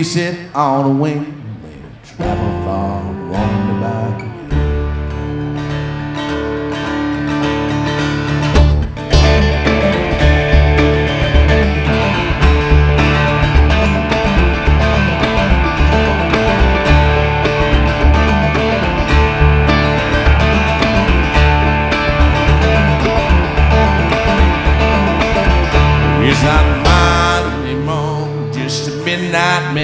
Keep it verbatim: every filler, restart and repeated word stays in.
sit on a wing, travel far, wander back.